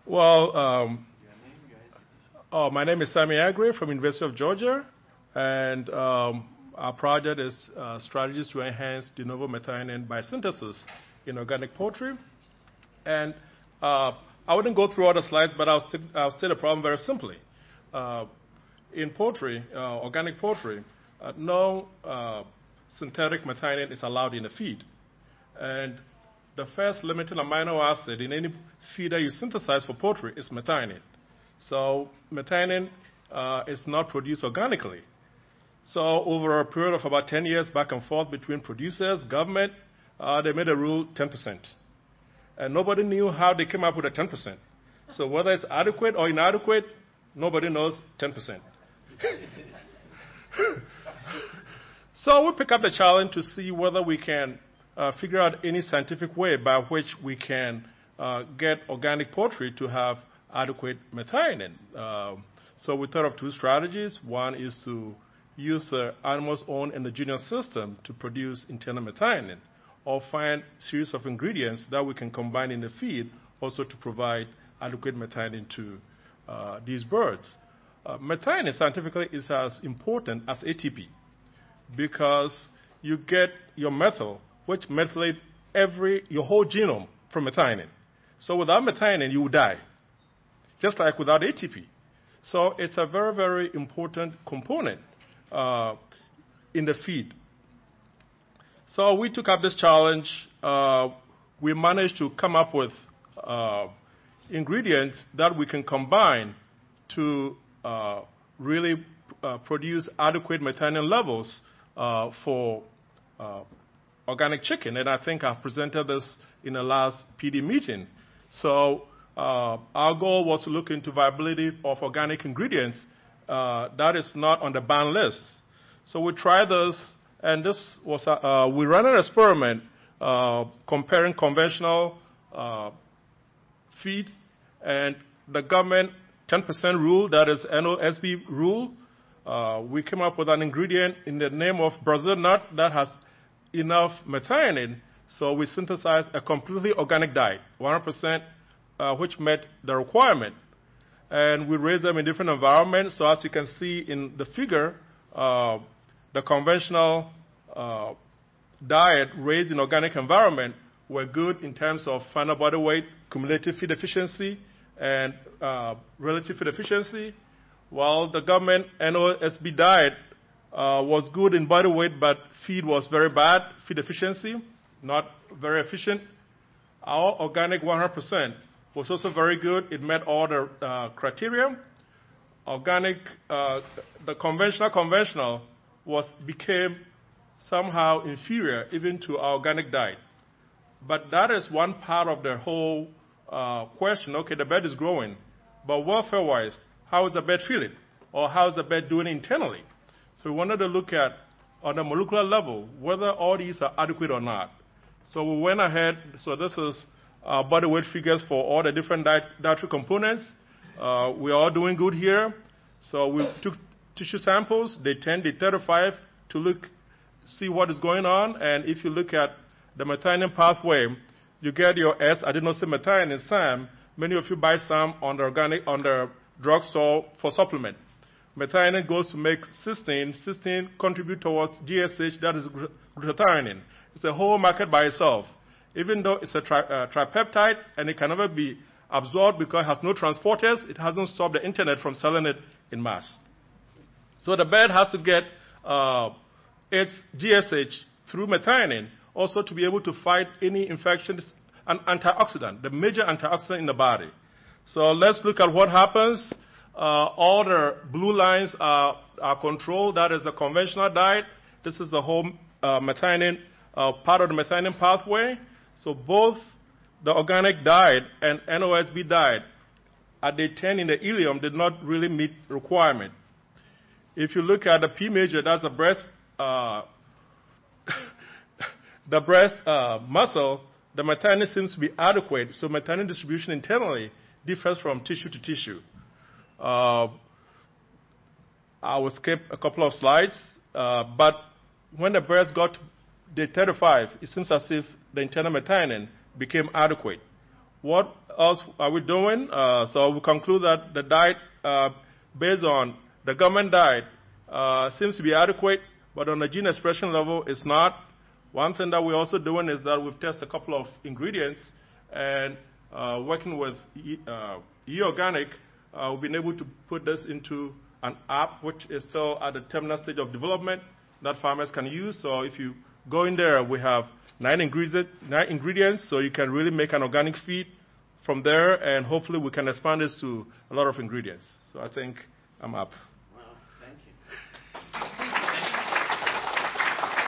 Well, my name is Sami Agri from University of Georgia, and our project is strategies to enhance de novo methionine biosynthesis in organic poultry. And I wouldn't go through all the slides, but I'll state the problem very simply. In poultry, organic poultry, no synthetic methionine is allowed in the feed. And the first limiting amino acid in any feed that you synthesize for poultry is methionine. So methionine is not produced organically. So over a period of about 10 years back and forth between producers, government, they made a rule 10%. And nobody knew how they came up with a 10%. So whether it's adequate or inadequate, nobody knows 10%. So we pick up the challenge to see whether we can figure out any scientific way by which we can get organic poultry to have adequate methionine. So we thought of two strategies. One is to use the animal's own endogenous system to produce internal methionine, or find a series of ingredients that we can combine in the feed also to provide adequate methionine to these birds. Methionine scientifically is as important as ATP because you get your methyl, which methylates your whole genome from methionine. So without methionine, you would die, just like without ATP. So it's a very, very important component in the feed. So we took up this challenge. We managed to come up with ingredients that we can combine to really produce adequate methionine levels for organic chicken. And I think I presented this in the last PD meeting. So our goal was to look into viability of organic ingredients that is not on the ban list. So we tried this, and this was we ran an experiment comparing conventional feed and the government 10% rule, that is NOSB rule. We came up with an ingredient in the name of Brazil nut that has enough methionine, so we synthesized a completely organic diet, 100%, which met the requirement. And we raised them in different environments. So as you can see in the figure, the conventional diet raised in organic environment were good in terms of final body weight, cumulative feed efficiency, and relative feed efficiency, while the government NOSB diet was good in body weight, but feed was very bad, feed efficiency, not very efficient. Our organic 100% was also very good. It met all the criteria. Organic, the conventional became somehow inferior even to our organic diet. But that is one part of the whole question. Okay, the bird is growing, but welfare-wise, how is the bird feeling? Or how is the bird doing internally? So we wanted to look at, on a molecular level, whether all these are adequate or not. So we went ahead. So this is body weight figures for all the different dietary components. We're all doing good here. So we took tissue samples, day 10, day 35, to see what is going on. And if you look at the methionine pathway, you get your S-adenosine methionine, SAM. Many of you buy SAM on the drugstore for supplement. Methionine goes to make cysteine. Cysteine contributes towards GSH, that is glutathione. It's a whole market by itself. Even though it's a tripeptide and it can never be absorbed because it has no transporters, it hasn't stopped the internet from selling it in mass. So the bird has to get its GSH through methionine also to be able to fight any infections, an antioxidant, the major antioxidant in the body. So let's look at what happens. All the blue lines are controlled. That is the conventional diet. This is the whole methionine, part of the methionine pathway. So both the organic diet and NOSB diet at day 10 in the ileum did not really meet requirement. If you look at the P major, that's the breast muscle, the methionine seems to be adequate. So methionine distribution internally differs from tissue to tissue. I will skip a couple of slides, but when the birds got to day 35, it seems as if the internal methionine became adequate. What else are we doing? So we conclude that the diet, based on the government diet, seems to be adequate, but on the gene expression level, it's not. One thing that we're also doing is that we've tested a couple of ingredients, and working with eOrganic, we've been able to put this into an app which is still at the terminal stage of development that farmers can use. So if you go in there, we have 9 ingredients, so you can really make an organic feed from there, and hopefully we can expand this to a lot of ingredients. So I think I'm up.